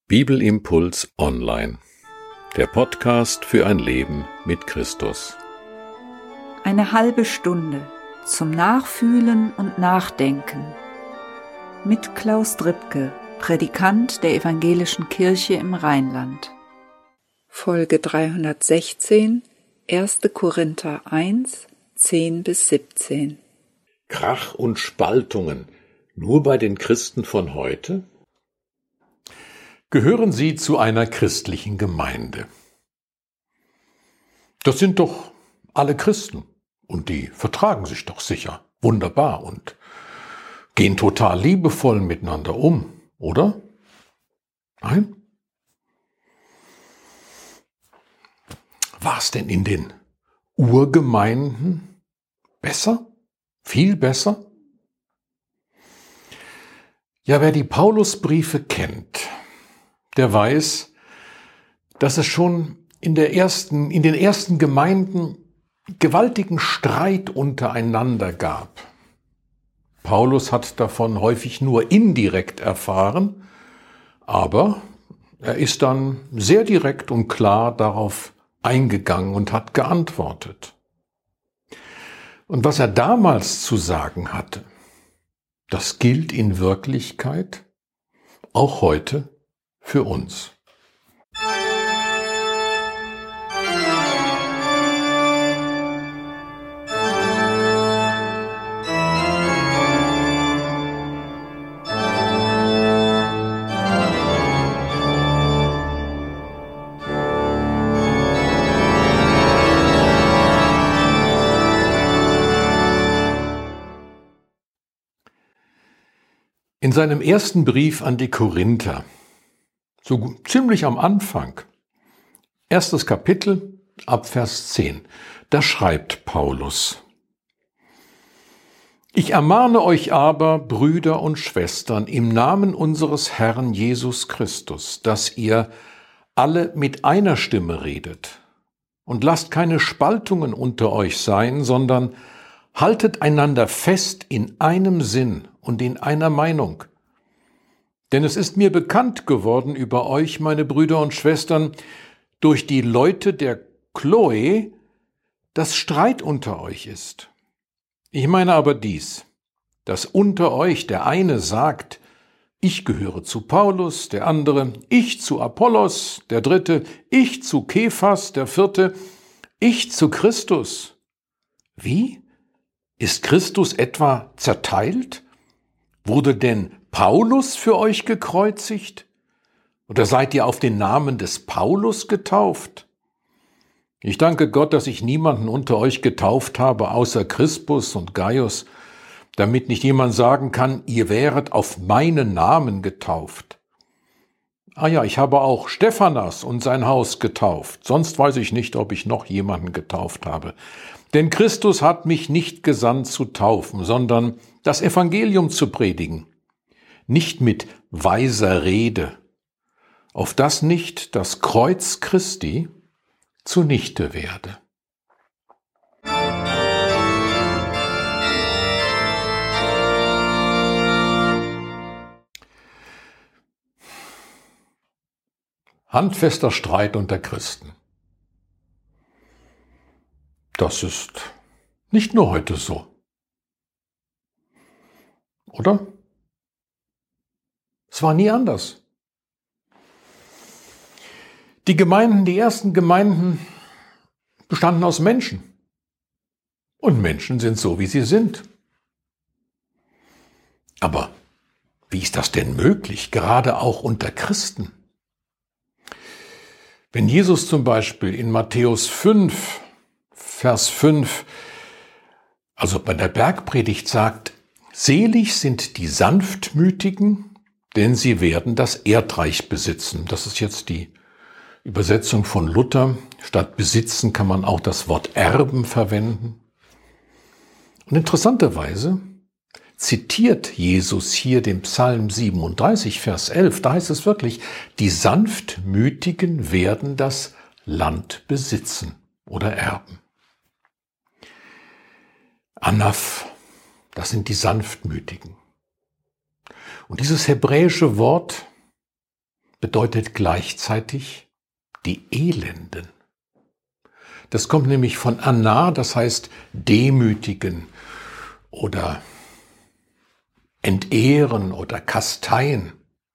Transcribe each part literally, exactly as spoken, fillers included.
Bibelimpuls Online, der Podcast für ein Leben mit Christus. Eine halbe Stunde zum Nachfühlen und Nachdenken mit Klaus Dripke, Predikant der Evangelischen Kirche im Rheinland. Folge dreihundertsechzehn, erster Korinther eins, zehn bis siebzehn. Krach und Spaltungen nur bei den Christen von heute? Gehören Sie zu einer christlichen Gemeinde? Das sind doch alle Christen und die vertragen sich doch sicher wunderbar und gehen total liebevoll miteinander um, oder? Nein? War es denn in den Urgemeinden besser? Viel besser? Ja, wer die Paulusbriefe kennt, der weiß, dass es schon in der ersten, in den ersten Gemeinden gewaltigen Streit untereinander gab. Paulus hat davon häufig nur indirekt erfahren, aber er ist dann sehr direkt und klar darauf eingegangen und hat geantwortet. Und was er damals zu sagen hatte, das gilt in Wirklichkeit auch heute für uns. In seinem ersten Brief an die Korinther, so ziemlich am Anfang, erstes Kapitel, ab Vers zehn, da schreibt Paulus: Ich ermahne euch aber, Brüder und Schwestern, im Namen unseres Herrn Jesus Christus, dass ihr alle mit einer Stimme redet und lasst keine Spaltungen unter euch sein, sondern haltet einander fest in einem Sinn und in einer Meinung. Denn es ist mir bekannt geworden über euch, meine Brüder und Schwestern, durch die Leute der Chloe, dass Streit unter euch ist. Ich meine aber dies, dass unter euch der eine sagt, ich gehöre zu Paulus, der andere, ich zu Apollos, der dritte, ich zu Kephas, der vierte, ich zu Christus. Wie? Ist Christus etwa zerteilt? Wurde denn Paulus für euch gekreuzigt? Oder seid ihr auf den Namen des Paulus getauft? Ich danke Gott, dass ich niemanden unter euch getauft habe, außer Crispus und Gaius, damit nicht jemand sagen kann, ihr wäret auf meinen Namen getauft. Ah ja, ich habe auch Stephanas und sein Haus getauft, sonst weiß ich nicht, ob ich noch jemanden getauft habe. Denn Christus hat mich nicht gesandt zu taufen, sondern das Evangelium zu predigen. Nicht mit weiser Rede, auf dass nicht das Kreuz Christi zunichte werde. Handfester Streit unter Christen. Das ist nicht nur heute so. Oder? Es war nie anders. Die Gemeinden, die ersten Gemeinden bestanden aus Menschen. Und Menschen sind so, wie sie sind. Aber wie ist das denn möglich, gerade auch unter Christen? Wenn Jesus zum Beispiel in Matthäus fünf, Vers fünf, also bei der Bergpredigt sagt, selig sind die Sanftmütigen, denn sie werden das Erdreich besitzen. Das ist jetzt die Übersetzung von Luther. Statt besitzen kann man auch das Wort erben verwenden. Und interessanterweise zitiert Jesus hier den Psalm siebenunddreißig, Vers elf. Da heißt es wirklich, die Sanftmütigen werden das Land besitzen oder erben. Anaf, das sind die Sanftmütigen. Und dieses hebräische Wort bedeutet gleichzeitig die Elenden. Das kommt nämlich von Ana, das heißt demütigen oder entehren oder kasteien.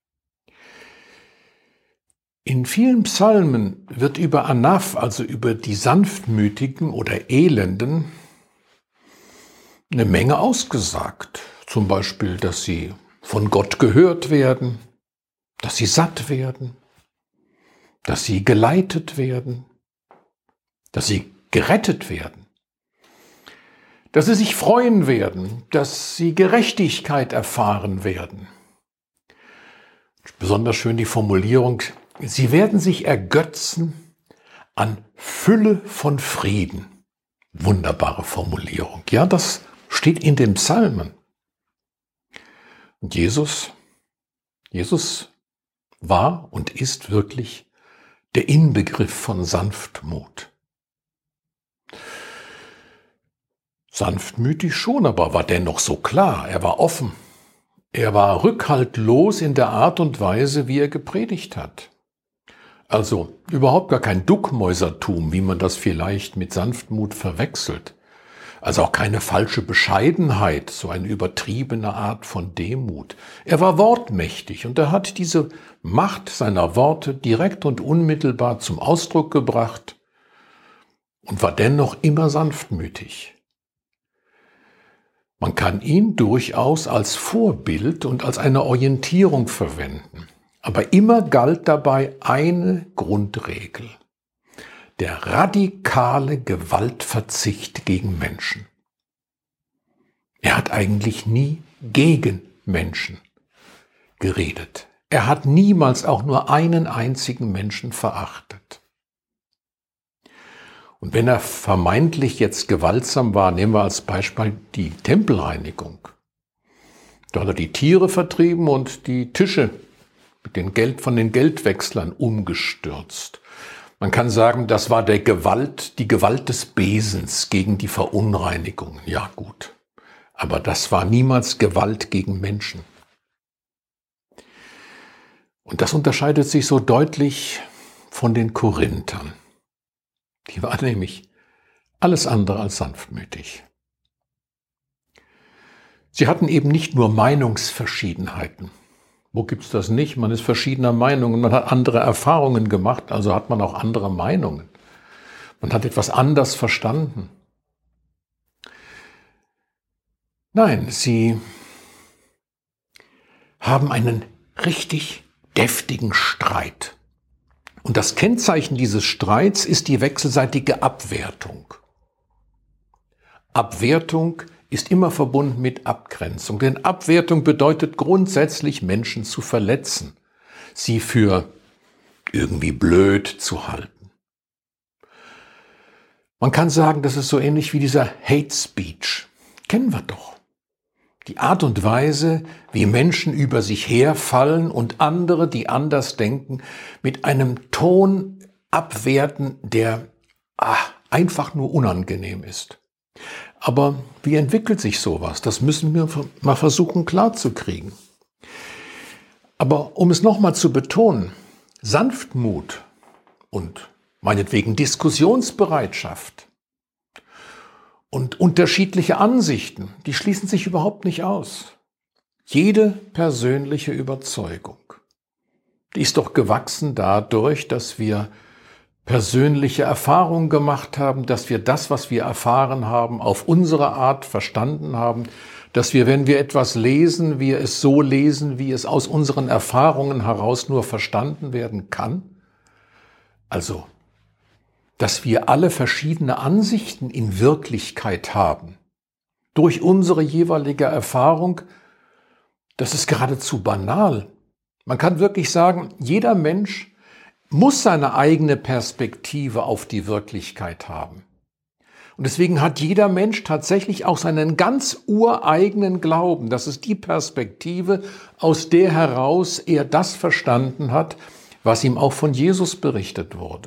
In vielen Psalmen wird über Anaf, also über die Sanftmütigen oder Elenden, eine Menge ausgesagt. Zum Beispiel, dass sie von Gott gehört werden, dass sie satt werden, dass sie geleitet werden, dass sie gerettet werden, dass sie sich freuen werden, dass sie Gerechtigkeit erfahren werden. Besonders schön die Formulierung, sie werden sich ergötzen an Fülle von Frieden. Wunderbare Formulierung. Ja, das steht in den Psalmen. Und Jesus, Jesus war und ist wirklich der Inbegriff von Sanftmut. Sanftmütig schon, aber war dennoch so klar, er war offen. Er war rückhaltlos in der Art und Weise, wie er gepredigt hat. Also überhaupt gar kein Duckmäusertum, wie man das vielleicht mit Sanftmut verwechselt. Also auch keine falsche Bescheidenheit, so eine übertriebene Art von Demut. Er war wortmächtig und er hat diese Macht seiner Worte direkt und unmittelbar zum Ausdruck gebracht und war dennoch immer sanftmütig. Man kann ihn durchaus als Vorbild und als eine Orientierung verwenden. Aber immer galt dabei eine Grundregel: der radikale Gewaltverzicht gegen Menschen. Er hat eigentlich nie gegen Menschen geredet. Er hat niemals auch nur einen einzigen Menschen verachtet. Und wenn er vermeintlich jetzt gewaltsam war, nehmen wir als Beispiel die Tempelreinigung. Da hat er die Tiere vertrieben und die Tische mit den Geld, von den Geldwechslern umgestürzt. Man kann sagen, das war der Gewalt, die Gewalt des Besens gegen die Verunreinigungen. Ja, gut. Aber das war niemals Gewalt gegen Menschen. Und das unterscheidet sich so deutlich von den Korinthern. Die waren nämlich alles andere als sanftmütig. Sie hatten eben nicht nur Meinungsverschiedenheiten. Wo gibt's das nicht? Man ist verschiedener Meinungen, man hat andere Erfahrungen gemacht, also hat man auch andere Meinungen. Man hat etwas anders verstanden. Nein, sie haben einen richtig deftigen Streit. Und das Kennzeichen dieses Streits ist die wechselseitige Abwertung. Abwertung ist immer verbunden mit Abgrenzung, denn Abwertung bedeutet grundsätzlich, Menschen zu verletzen, sie für irgendwie blöd zu halten. Man kann sagen, das ist so ähnlich wie dieser Hate Speech. Kennen wir doch. Die Art und Weise, wie Menschen über sich herfallen und andere, die anders denken, mit einem Ton abwerten, der ach, einfach nur unangenehm ist. Aber wie entwickelt sich sowas? Das müssen wir mal versuchen klarzukriegen. Aber um es nochmal zu betonen, Sanftmut und meinetwegen Diskussionsbereitschaft und unterschiedliche Ansichten, die schließen sich überhaupt nicht aus. Jede persönliche Überzeugung, die ist doch gewachsen dadurch, dass wir persönliche Erfahrungen gemacht haben, dass wir das, was wir erfahren haben, auf unsere Art verstanden haben, dass wir, wenn wir etwas lesen, wir es so lesen, wie es aus unseren Erfahrungen heraus nur verstanden werden kann. Also, dass wir alle verschiedene Ansichten in Wirklichkeit haben, durch unsere jeweilige Erfahrung, das ist geradezu banal. Man kann wirklich sagen, jeder Mensch muss seine eigene Perspektive auf die Wirklichkeit haben. Und deswegen hat jeder Mensch tatsächlich auch seinen ganz ureigenen Glauben. Das ist die Perspektive, aus der heraus er das verstanden hat, was ihm auch von Jesus berichtet wurde.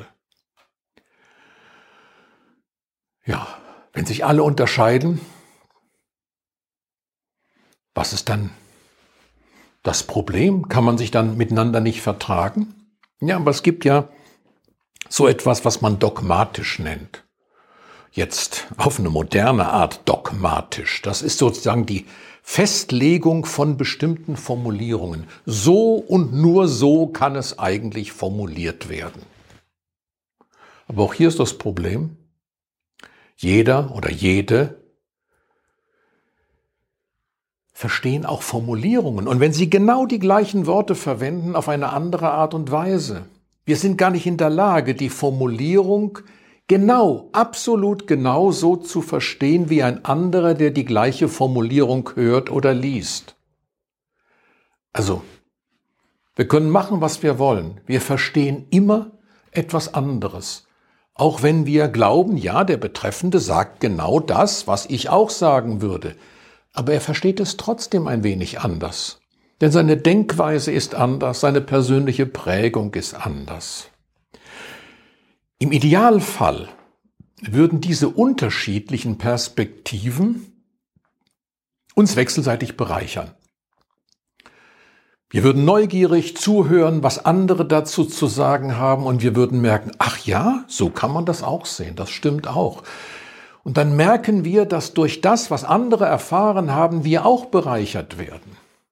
Ja, wenn sich alle unterscheiden, was ist dann das Problem? Kann man sich dann miteinander nicht vertragen? Ja, aber es gibt ja so etwas, was man dogmatisch nennt. Jetzt auf eine moderne Art dogmatisch. Das ist sozusagen die Festlegung von bestimmten Formulierungen. So und nur so kann es eigentlich formuliert werden. Aber auch hier ist das Problem. Jeder oder jede verstehen auch Formulierungen. Und wenn sie genau die gleichen Worte verwenden, auf eine andere Art und Weise. Wir sind gar nicht in der Lage, die Formulierung genau, absolut genau so zu verstehen wie ein anderer, der die gleiche Formulierung hört oder liest. Also, wir können machen, was wir wollen. Wir verstehen immer etwas anderes. Auch wenn wir glauben, ja, der Betreffende sagt genau das, was ich auch sagen würde. Aber er versteht es trotzdem ein wenig anders. Denn seine Denkweise ist anders, seine persönliche Prägung ist anders. Im Idealfall würden diese unterschiedlichen Perspektiven uns wechselseitig bereichern. Wir würden neugierig zuhören, was andere dazu zu sagen haben, und wir würden merken, ach ja, so kann man das auch sehen, das stimmt auch. Und dann merken wir, dass durch das, was andere erfahren haben, wir auch bereichert werden.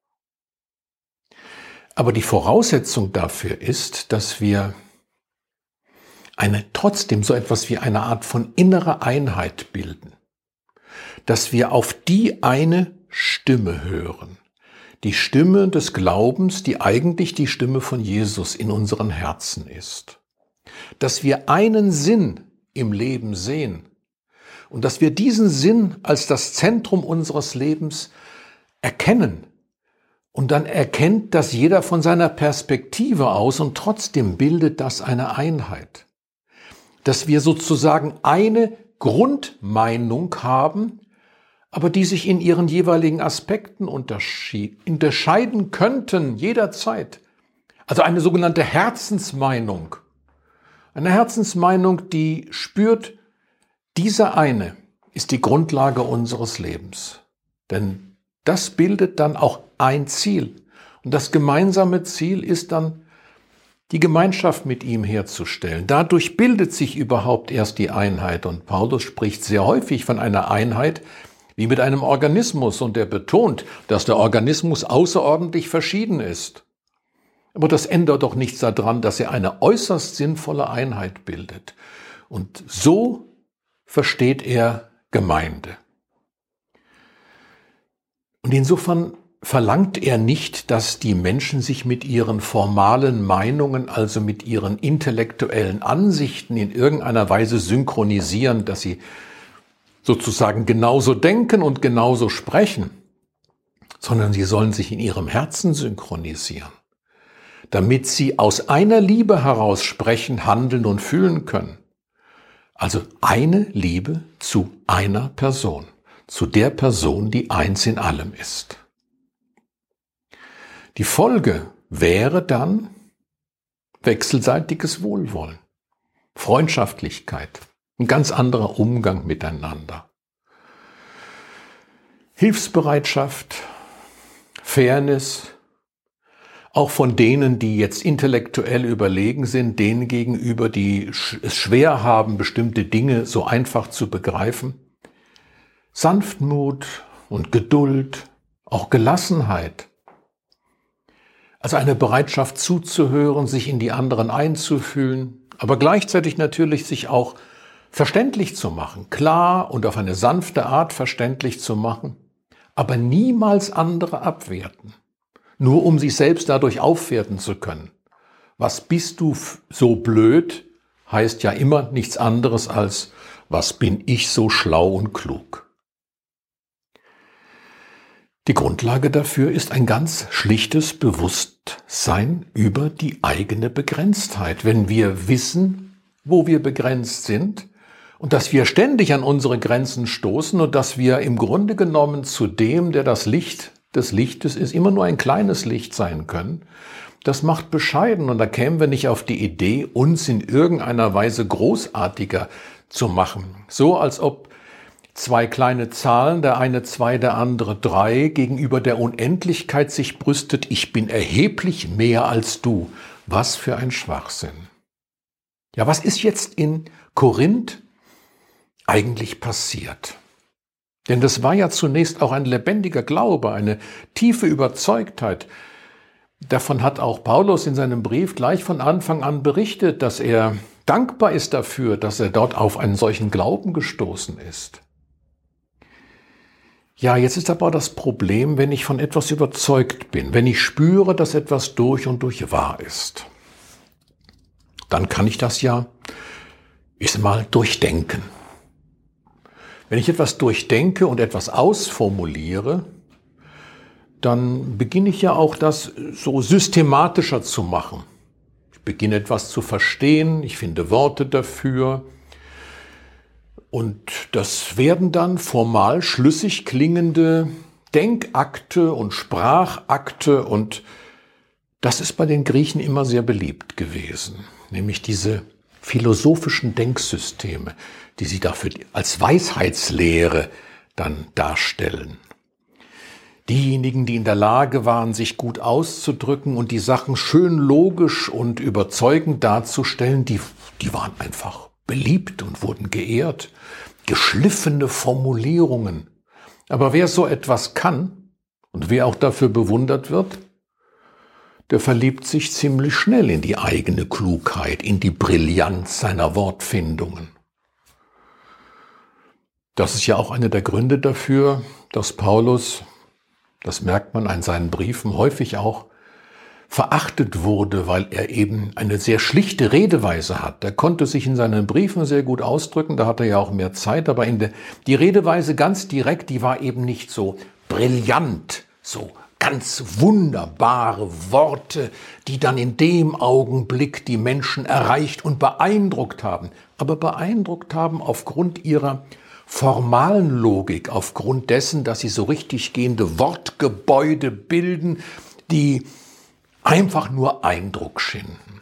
Aber die Voraussetzung dafür ist, dass wir eine, trotzdem so etwas wie eine Art von innerer Einheit bilden. Dass wir auf die eine Stimme hören. Die Stimme des Glaubens, die eigentlich die Stimme von Jesus in unseren Herzen ist. Dass wir einen Sinn im Leben sehen. Und dass wir diesen Sinn als das Zentrum unseres Lebens erkennen. Und dann erkennt das jeder von seiner Perspektive aus und trotzdem bildet das eine Einheit. Dass wir sozusagen eine Grundmeinung haben, aber die sich in ihren jeweiligen Aspekten unterscheiden könnten jederzeit. Also eine sogenannte Herzensmeinung. Eine Herzensmeinung, die spürt, diese eine ist die Grundlage unseres Lebens. Denn das bildet dann auch ein Ziel. Und das gemeinsame Ziel ist dann, die Gemeinschaft mit ihm herzustellen. Dadurch bildet sich überhaupt erst die Einheit. Und Paulus spricht sehr häufig von einer Einheit wie mit einem Organismus. Und er betont, dass der Organismus außerordentlich verschieden ist. Aber das ändert doch nichts daran, dass er eine äußerst sinnvolle Einheit bildet. Und so versteht er Gemeinde. Und insofern verlangt er nicht, dass die Menschen sich mit ihren formalen Meinungen, also mit ihren intellektuellen Ansichten in irgendeiner Weise synchronisieren, dass sie sozusagen genauso denken und genauso sprechen, sondern sie sollen sich in ihrem Herzen synchronisieren, damit sie aus einer Liebe heraus sprechen, handeln und fühlen können. Also eine Liebe zu einer Person, zu der Person, die eins in allem ist. Die Folge wäre dann wechselseitiges Wohlwollen, Freundschaftlichkeit, ein ganz anderer Umgang miteinander. Hilfsbereitschaft, Fairness, auch von denen, die jetzt intellektuell überlegen sind, denen gegenüber, die es schwer haben, bestimmte Dinge so einfach zu begreifen. Sanftmut und Geduld, auch Gelassenheit. Also eine Bereitschaft zuzuhören, sich in die anderen einzufühlen, aber gleichzeitig natürlich sich auch verständlich zu machen, klar und auf eine sanfte Art verständlich zu machen, aber niemals andere abwerten, nur um sich selbst dadurch aufwerten zu können. Was bist du so blöd, heißt ja immer nichts anderes als, was bin ich so schlau und klug. Die Grundlage dafür ist ein ganz schlichtes Bewusstsein über die eigene Begrenztheit. Wenn wir wissen, wo wir begrenzt sind und dass wir ständig an unsere Grenzen stoßen und dass wir im Grunde genommen zu dem, der das Licht des Lichtes ist, immer nur ein kleines Licht sein können, das macht bescheiden und da kämen wir nicht auf die Idee, uns in irgendeiner Weise großartiger zu machen. So als ob zwei kleine Zahlen, der eine zwei, der andere drei, gegenüber der Unendlichkeit sich brüstet, ich bin erheblich mehr als du. Was für ein Schwachsinn. Ja, was ist jetzt in Korinth eigentlich passiert? Denn das war ja zunächst auch ein lebendiger Glaube, eine tiefe Überzeugtheit. Davon hat auch Paulus in seinem Brief gleich von Anfang an berichtet, dass er dankbar ist dafür, dass er dort auf einen solchen Glauben gestoßen ist. Ja, jetzt ist aber das Problem, wenn ich von etwas überzeugt bin, wenn ich spüre, dass etwas durch und durch wahr ist, dann kann ich das ja, ich sag mal, durchdenken. Wenn ich etwas durchdenke und etwas ausformuliere, dann beginne ich ja auch das so systematischer zu machen. Ich beginne etwas zu verstehen, ich finde Worte dafür und das werden dann formal schlüssig klingende Denkakte und Sprachakte und das ist bei den Griechen immer sehr beliebt gewesen, nämlich diese philosophischen Denksysteme, die sie dafür als Weisheitslehre dann darstellen. Diejenigen, die in der Lage waren, sich gut auszudrücken und die Sachen schön logisch und überzeugend darzustellen, die, die waren einfach beliebt und wurden geehrt. Geschliffene Formulierungen. Aber wer so etwas kann und wer auch dafür bewundert wird, der verliebt sich ziemlich schnell in die eigene Klugheit, in die Brillanz seiner Wortfindungen. Das ist ja auch einer der Gründe dafür, dass Paulus, das merkt man an seinen Briefen, häufig auch verachtet wurde, weil er eben eine sehr schlichte Redeweise hat. Er konnte sich in seinen Briefen sehr gut ausdrücken, da hat er ja auch mehr Zeit, aber in der, die Redeweise ganz direkt, die war eben nicht so brillant, so ganz wunderbare Worte, die dann in dem Augenblick die Menschen erreicht und beeindruckt haben, aber beeindruckt haben aufgrund ihrer formalen Logik, aufgrund dessen, dass sie so richtig gehende Wortgebäude bilden, die einfach nur Eindruck schinden.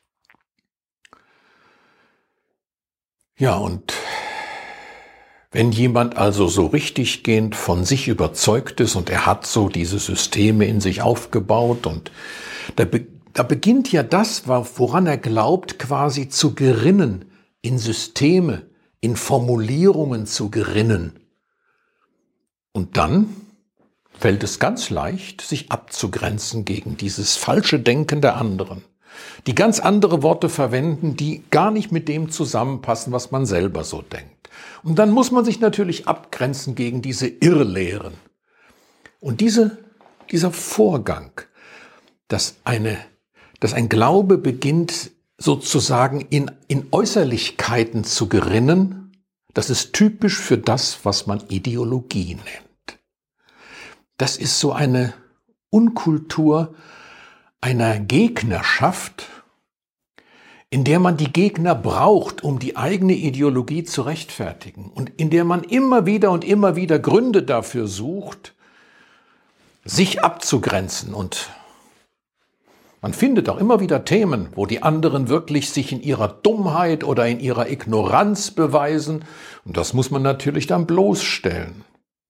Ja, und wenn jemand also so richtiggehend von sich überzeugt ist und er hat so diese Systeme in sich aufgebaut und da, be- da beginnt ja das, woran er glaubt, quasi zu gerinnen, in Systeme, in Formulierungen zu gerinnen. Und dann fällt es ganz leicht, sich abzugrenzen gegen dieses falsche Denken der anderen, die ganz andere Worte verwenden, die gar nicht mit dem zusammenpassen, was man selber so denkt. Und dann muss man sich natürlich abgrenzen gegen diese Irrlehren. Und diese, dieser Vorgang, dass, eine, dass ein Glaube beginnt, sozusagen in, in Äußerlichkeiten zu gerinnen, das ist typisch für das, was man Ideologie nennt. Das ist so eine Unkultur einer Gegnerschaft, in der man die Gegner braucht, um die eigene Ideologie zu rechtfertigen und in der man immer wieder und immer wieder Gründe dafür sucht, sich abzugrenzen. Und man findet auch immer wieder Themen, wo die anderen wirklich sich in ihrer Dummheit oder in ihrer Ignoranz beweisen. Und das muss man natürlich dann bloßstellen.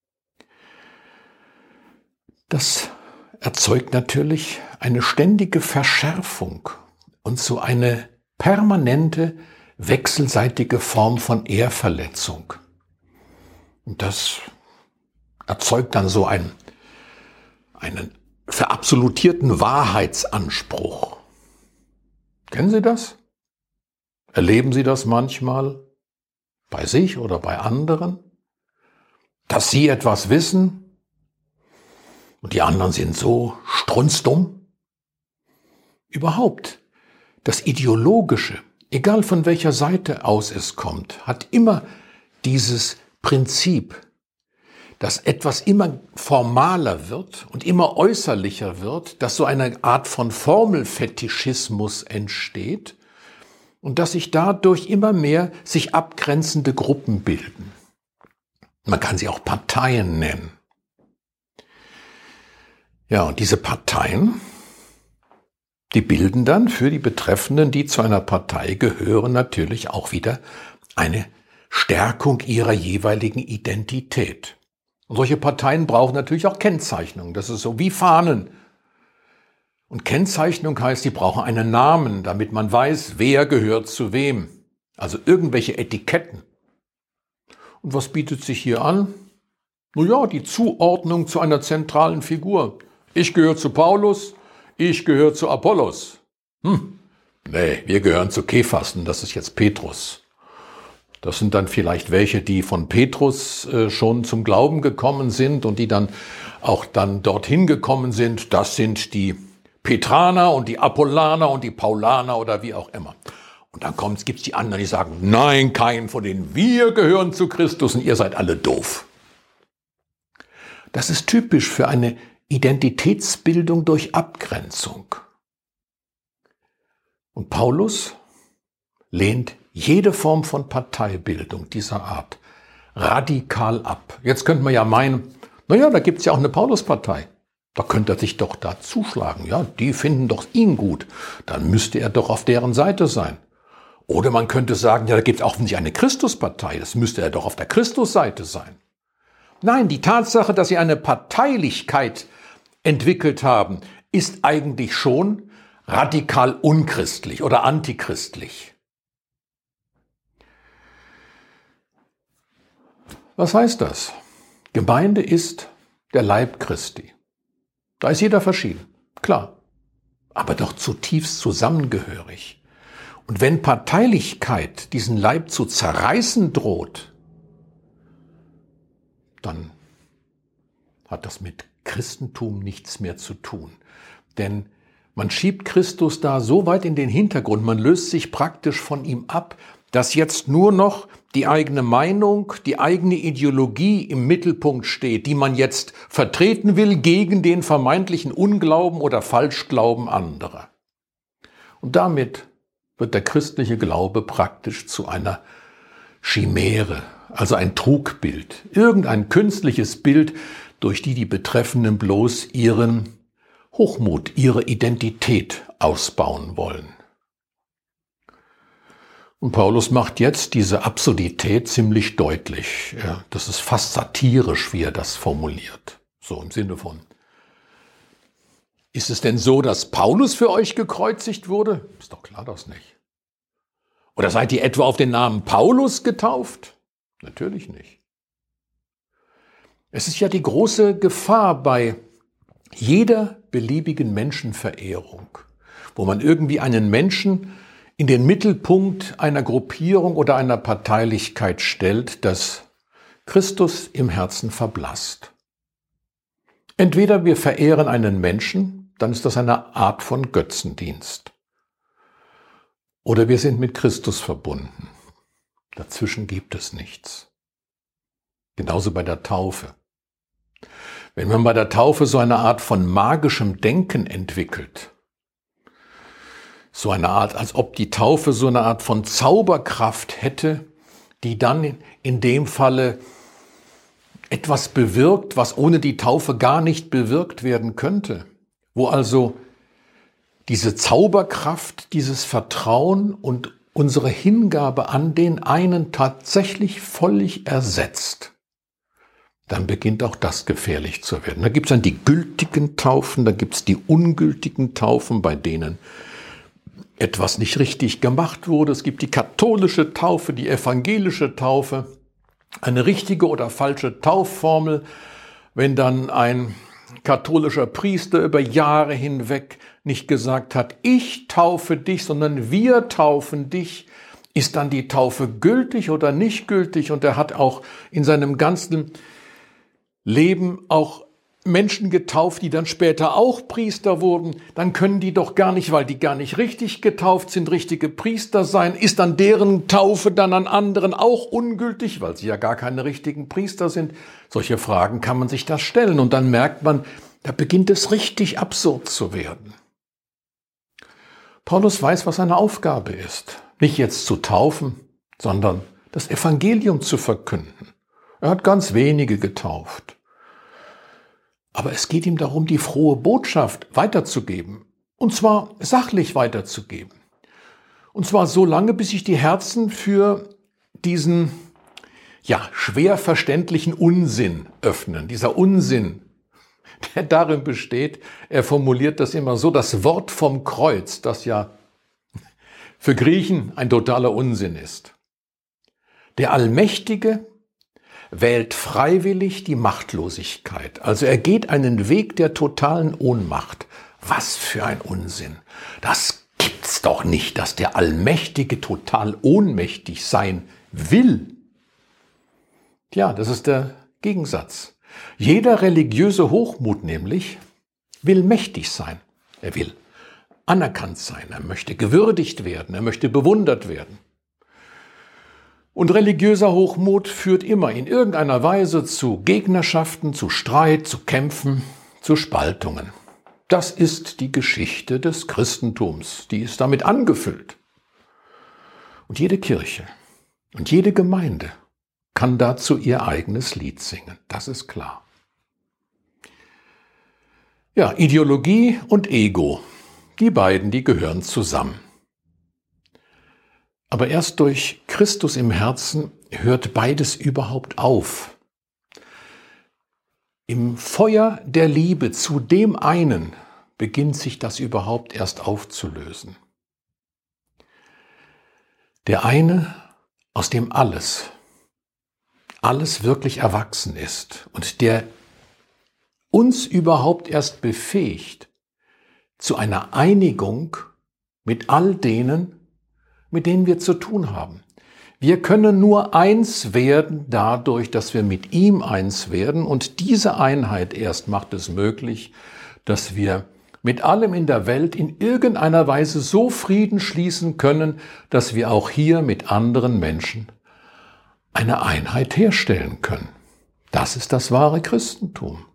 Das erzeugt natürlich eine ständige Verschärfung und so eine permanente, wechselseitige Form von Ehrverletzung. Und das erzeugt dann so einen, einen verabsolutierten Wahrheitsanspruch. Kennen Sie das? Erleben Sie das manchmal bei sich oder bei anderen? Dass Sie etwas wissen und die anderen sind so strunzdumm? Überhaupt, das Ideologische, egal von welcher Seite aus es kommt, hat immer dieses Prinzip, dass etwas immer formaler wird und immer äußerlicher wird, dass so eine Art von Formelfetischismus entsteht und dass sich dadurch immer mehr sich abgrenzende Gruppen bilden. Man kann sie auch Parteien nennen. Ja, und diese Parteien, die bilden dann für die Betreffenden, die zu einer Partei gehören, natürlich auch wieder eine Stärkung ihrer jeweiligen Identität. Und solche Parteien brauchen natürlich auch Kennzeichnung. Das ist so wie Fahnen. Und Kennzeichnung heißt, sie brauchen einen Namen, damit man weiß, wer gehört zu wem. Also irgendwelche Etiketten. Und was bietet sich hier an? Nun ja, die Zuordnung zu einer zentralen Figur. Ich gehöre zu Paulus, ich gehöre zu Apollos. Hm, nee, wir gehören zu Kephas, und das ist jetzt Petrus. Das sind dann vielleicht welche, die von Petrus äh, schon zum Glauben gekommen sind und die dann auch dann dorthin gekommen sind. Das sind die Petraner und die Apollaner und die Paulaner oder wie auch immer. Und dann gibt es die anderen, die sagen, nein, kein von denen, wir gehören zu Christus und ihr seid alle doof. Das ist typisch für eine Identitätsbildung durch Abgrenzung. Und Paulus lehnt jede Form von Parteibildung dieser Art radikal ab. Jetzt könnte man ja meinen, naja, da gibt es ja auch eine Pauluspartei. Da könnte er sich doch da zuschlagen. Ja, die finden doch ihn gut. Dann müsste er doch auf deren Seite sein. Oder man könnte sagen, ja, da gibt es auch nicht eine Christuspartei. Das müsste er doch auf der Christusseite sein. Nein, die Tatsache, dass sie eine Parteilichkeit entwickelt haben, ist eigentlich schon radikal unchristlich oder antichristlich. Was heißt das? Gemeinde ist der Leib Christi. Da ist jeder verschieden, klar, aber doch zutiefst zusammengehörig. Und wenn Parteilichkeit diesen Leib zu zerreißen droht, dann hat das mit Christentum nichts mehr zu tun. Denn man schiebt Christus da so weit in den Hintergrund, man löst sich praktisch von ihm ab, dass jetzt nur noch die eigene Meinung, die eigene Ideologie im Mittelpunkt steht, die man jetzt vertreten will gegen den vermeintlichen Unglauben oder Falschglauben anderer. Und damit wird der christliche Glaube praktisch zu einer Chimäre, also ein Trugbild, irgendein künstliches Bild, durch die die Betreffenden bloß ihren Hochmut, ihre Identität ausbauen wollen. Und Paulus macht jetzt diese Absurdität ziemlich deutlich. Ja, das ist fast satirisch, wie er das formuliert. So im Sinne von, ist es denn so, dass Paulus für euch gekreuzigt wurde? Ist doch klar, das nicht. Oder seid ihr etwa auf den Namen Paulus getauft? Natürlich nicht. Es ist ja die große Gefahr bei jeder beliebigen Menschenverehrung, wo man irgendwie einen Menschen in den Mittelpunkt einer Gruppierung oder einer Parteilichkeit stellt, dass Christus im Herzen verblasst. Entweder wir verehren einen Menschen, dann ist das eine Art von Götzendienst. Oder wir sind mit Christus verbunden. Dazwischen gibt es nichts. Genauso bei der Taufe. Wenn man bei der Taufe so eine Art von magischem Denken entwickelt, so eine Art, als ob die Taufe so eine Art von Zauberkraft hätte, die dann in dem Falle etwas bewirkt, was ohne die Taufe gar nicht bewirkt werden könnte. Wo also diese Zauberkraft, dieses Vertrauen und unsere Hingabe an den einen tatsächlich völlig ersetzt, dann beginnt auch das gefährlich zu werden. Da gibt es dann die gültigen Taufen, da gibt es die ungültigen Taufen, bei denen etwas nicht richtig gemacht wurde. Es gibt die katholische Taufe, die evangelische Taufe, eine richtige oder falsche Taufformel. Wenn dann ein katholischer Priester über Jahre hinweg nicht gesagt hat, ich taufe dich, sondern wir taufen dich, ist dann die Taufe gültig oder nicht gültig? Und er hat auch in seinem ganzen Leben auch Menschen getauft, die dann später auch Priester wurden, dann können die doch gar nicht, weil die gar nicht richtig getauft sind, richtige Priester sein. Ist dann deren Taufe dann an anderen auch ungültig, weil sie ja gar keine richtigen Priester sind? Solche Fragen kann man sich da stellen und dann merkt man, da beginnt es richtig absurd zu werden. Paulus weiß, was seine Aufgabe ist. Nicht jetzt zu taufen, sondern das Evangelium zu verkünden. Er hat ganz wenige getauft. Aber es geht ihm darum, die frohe Botschaft weiterzugeben. Und zwar sachlich weiterzugeben. Und zwar so lange, bis sich die Herzen für diesen ja, schwer verständlichen Unsinn öffnen. Dieser Unsinn, der darin besteht, er formuliert das immer so, das Wort vom Kreuz, das ja für Griechen ein totaler Unsinn ist. Der Allmächtige wählt freiwillig die Machtlosigkeit. Also er geht einen Weg der totalen Ohnmacht. Was für ein Unsinn. Das gibt's doch nicht, dass der Allmächtige total ohnmächtig sein will. Ja, das ist der Gegensatz. Jeder religiöse Hochmut nämlich will mächtig sein. Er will anerkannt sein, er möchte gewürdigt werden, er möchte bewundert werden. Und religiöser Hochmut führt immer in irgendeiner Weise zu Gegnerschaften, zu Streit, zu Kämpfen, zu Spaltungen. Das ist die Geschichte des Christentums, die ist damit angefüllt. Und jede Kirche und jede Gemeinde kann dazu ihr eigenes Lied singen, das ist klar. Ja, Ideologie und Ego, die beiden, die gehören zusammen. Aber erst durch Christus im Herzen hört beides überhaupt auf. Im Feuer der Liebe zu dem einen beginnt sich das überhaupt erst aufzulösen. Der eine, aus dem alles, alles wirklich erwachsen ist und der uns überhaupt erst befähigt zu einer Einigung mit all denen, mit denen wir zu tun haben. Wir können nur eins werden dadurch, dass wir mit ihm eins werden, und diese Einheit erst macht es möglich, dass wir mit allem in der Welt in irgendeiner Weise so Frieden schließen können, dass wir auch hier mit anderen Menschen eine Einheit herstellen können. Das ist das wahre Christentum.